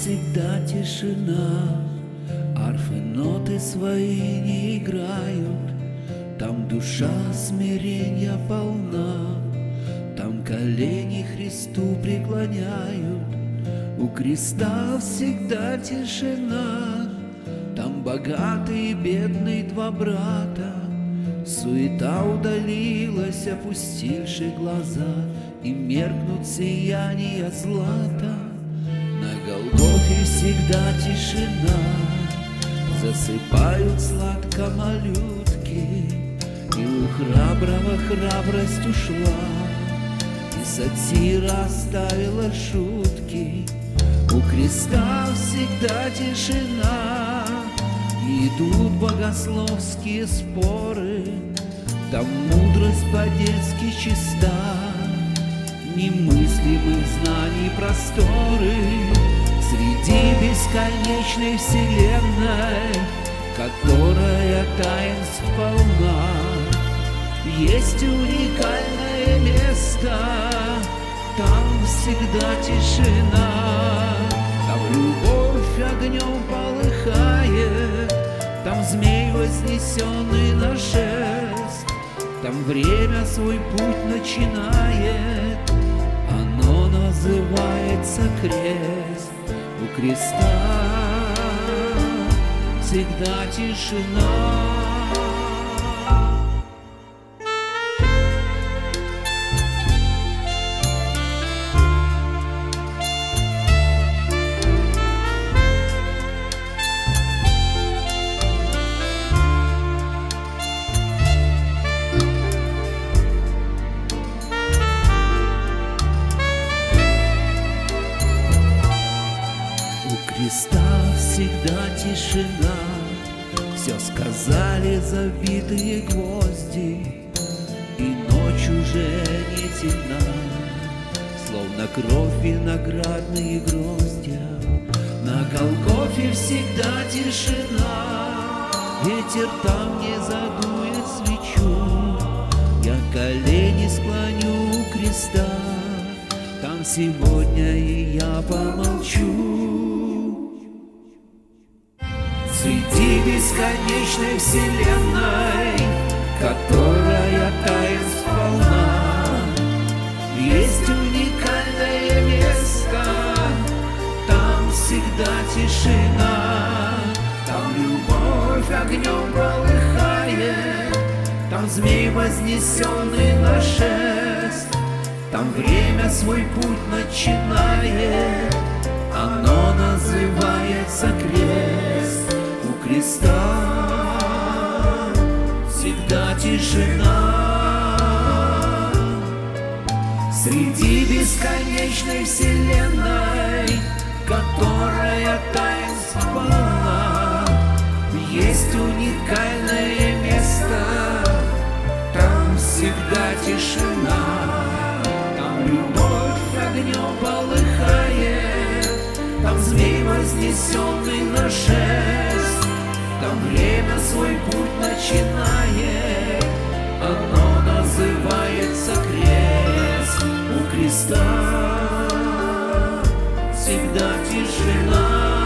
всегда тишина, арфы ноты свои не играют. Там душа смирения полна, там колени Христу преклоняют. У креста всегда тишина, там богатый и бедный два брата. Суета удалилась, опустивши глаза, и меркнут сияния злата. На Голгофе всегда тишина, засыпают сладко малютки, и у храброго храбрость ушла, и сатира оставила шутки. У креста всегда тишина, и идут богословские споры. Там мудрость по-детски чиста, немыслимых знаний просторы. Среди бесконечной вселенной, которая таинств полна, есть уникальное место, там всегда тишина. Там любовь огнем полыхает, там змей, вознесенный на шест. Там время свой путь начинает, оно называется крест. У креста всегда тишина. У креста всегда тишина, все сказали забитые гвозди, и ночь уже не темна, словно кровь виноградные гроздья. На Голгофе всегда тишина, ветер там не задует свечу. Я колени склоню у креста, там сегодня и я помолчу. Среди бесконечной вселенной, которая таинств полна, есть уникальное место, там всегда тишина. Там любовь огнем полыхает, там змей, вознесенный на шест. Там время свой путь начинает, оно называется крест. У креста всегда тишина. Среди бесконечной вселенной, которая таинств полна, есть уникальное место, там всегда тишина. Там любовь огнем полыхает, там змей, вознесенный на шест. Там время свой путь начинает, оно называется крест. У креста всегда тишина.